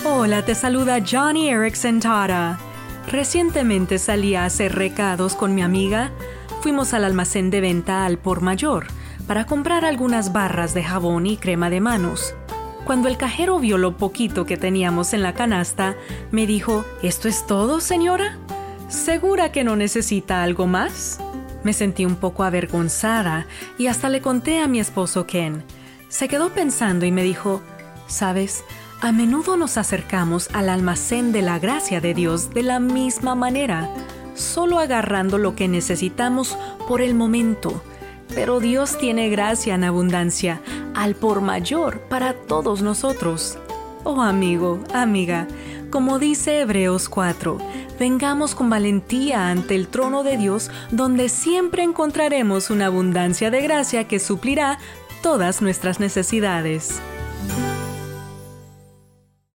Hola, te saluda Johnny Erickson Tara. Recientemente salí a hacer recados con mi amiga. Fuimos al almacén de venta al por mayor para comprar algunas barras de jabón y crema de manos. Cuando el cajero vio lo poquito que teníamos en la canasta, me dijo, ¿esto es todo, señora? ¿Segura que no necesita algo más? Me sentí un poco avergonzada y hasta le conté a mi esposo Ken. Se quedó pensando y me dijo, ¿sabes? A menudo nos acercamos al almacén de la gracia de Dios de la misma manera, solo agarrando lo que necesitamos por el momento. Pero Dios tiene gracia en abundancia, al por mayor para todos nosotros. Oh amigo, amiga, como dice Hebreos 4, vengamos con valentía ante el trono de Dios, donde siempre encontraremos una abundancia de gracia que suplirá todas nuestras necesidades.